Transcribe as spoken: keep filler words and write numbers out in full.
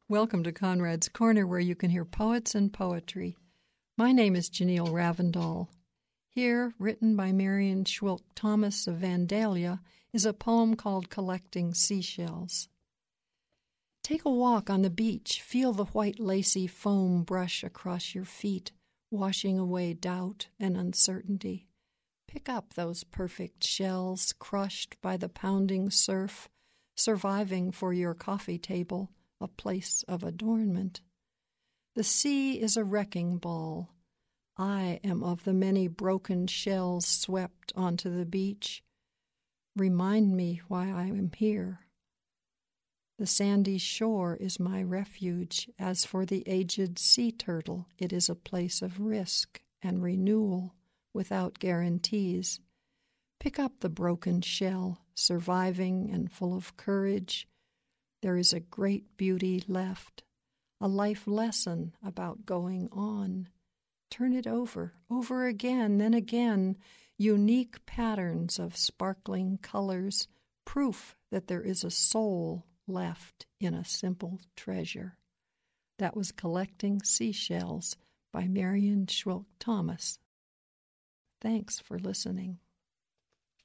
Welcome to Conrad's Corner, where you can hear poets and poetry. My name is Janelle Ravendal. Here, written by Marion Schwilk Thomas of Vandalia, is a poem called Collecting Seashells. Take a walk on the beach. Feel the white lacy foam brush across your feet, washing away doubt and uncertainty. Pick up those perfect shells crushed by the pounding surf, surviving for your coffee table, a place of adornment. The sea is a wrecking ball. I am of the many broken shells swept onto the beach. Remind me why I am here. The sandy shore is my refuge. As for the aged sea turtle, it is a place of risk and renewal without guarantees. Pick up the broken shell, surviving and full of courage. There is a great beauty left, a life lesson about going on. Turn it over, over again, then again, unique patterns of sparkling colors, proof that there is a soul left in a simple treasure. That was Collecting Seashells by Marion Schwilk Thomas. Thanks for listening.